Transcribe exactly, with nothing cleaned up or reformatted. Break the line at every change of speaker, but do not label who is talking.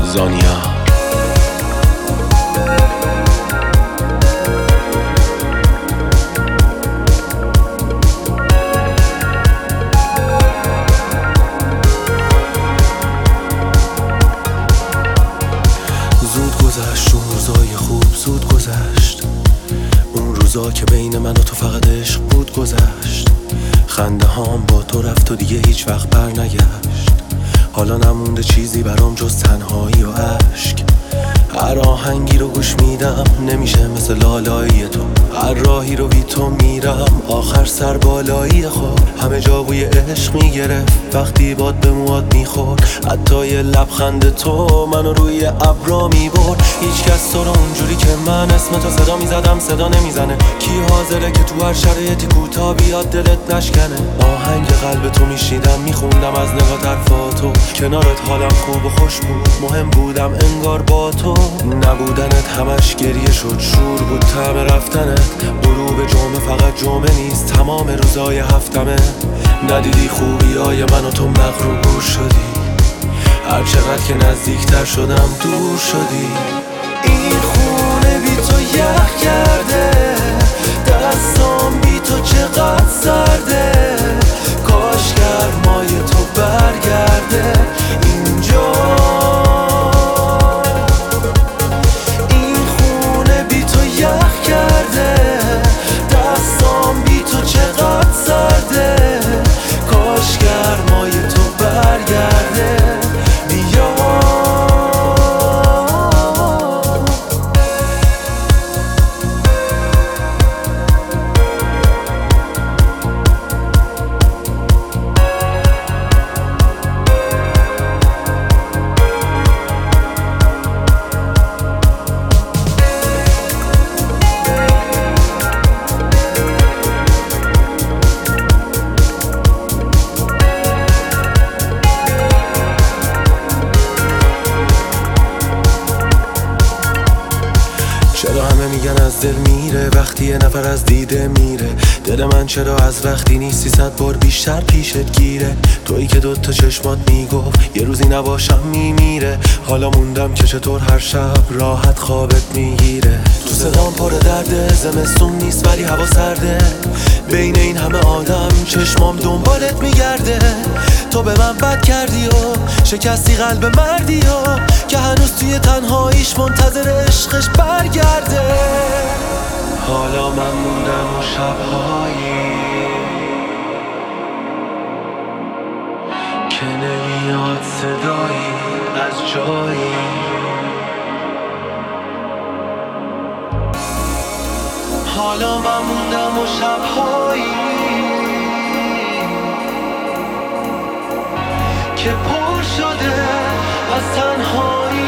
زانیا.
زود گذشت اون روزای خوب، زود گذشت اون روزا که بین من و تو فقط عشق بود. گذشت خنده هام با تو رفت و دیگه هیچ وقت بر نگشت. حالا نمونده چیزی برام جز تنهایی و عشق. هر آهنگی رو گوش میدم نمیشه مثل لالایی تو. هر راهی رو بی تو میرم آخر سر بالایی خود. همه جا بوی عشق میگرفت وقتی باد به موات میخورد. حتی یه لبخند تو منو روی ابرا میبرد. هیچ کس تو رو اونجوری که من اسم تو صدا میزدم صدا نمیزنه. کی حاضره که تو هر شرایطی کوتاه بیاد دلت نشکنه. آهنگ قلب تو میشیدم میخوندم از نگاه طرفاتو. کنارت حالم خوب و خوش بود، مهم بودم انگار با تو. نبودنت همش گریه شد، شور بود طعم رفتنت. غروب جمعه فقط جمعه نیست، تمام روزای هفتمه. ندیدی خوبی های من و تو مغرور شدی. هر چقدر که نزدیکتر شدم دور شدی. این خونه بی تو یخ کرده، دستام بی تو چقدر سرده. کاش گرمای تو برگرده اینجا. چرا همه میگن از دل میره وقتی یه نفر از دیده میره؟ دل من چرا از وقتی نیستی صد بار بیشتر پیشت گیره؟ تویی که دوتا چشمات میگفت یه روزی نباشم میمیره. حالا موندم که چطور هر شب راحت خوابت میگیره. تو صدام پر درده، زمستون نیست ولی هوا سرده. بین این همه آدم چشمام دنبالت میگرده. تو به من بد کردی و شکستی قلب مردی و که هنوز توی تنهاییش منتظر عشقش برگرده. حالا من موندم و شبهایی که نمیاد صدایی از جایی. حالا من موندم و شبهایی که پر شده از تنهایی.